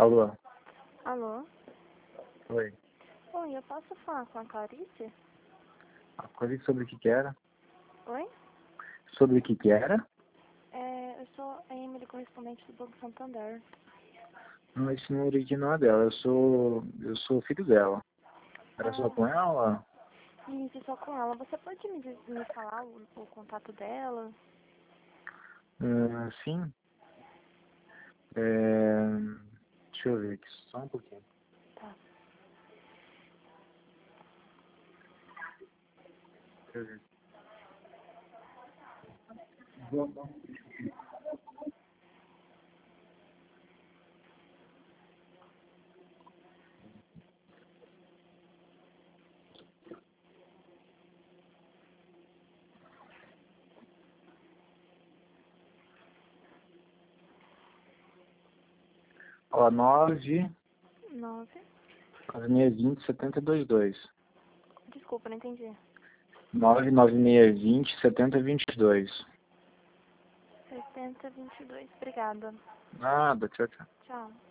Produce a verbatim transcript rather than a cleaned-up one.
Alô? Alô? Oi. Oi, eu posso falar com a Clarice? A Clarice, sobre o que que era? Oi? Sobre o que que era? É, eu sou a Emily, correspondente do Banco Santander. Não, esse número aqui não é dela. Eu sou, eu sou o filho dela. Era só Ah, com ela? isso, só com ela. Você pode me, diz- me falar o, o contato dela? Hum, sim. É... Deixa eu ver aqui, só um pouquinho. Tá. Deixa eu ver. Ó, nove, Nove. nove seis vinte, setenta e dois. Desculpa, não entendi. nove nove seis vinte, setenta vinte e dois. Setenta vinte e dois. Obrigada. Nada, tchau, tchau. Tchau.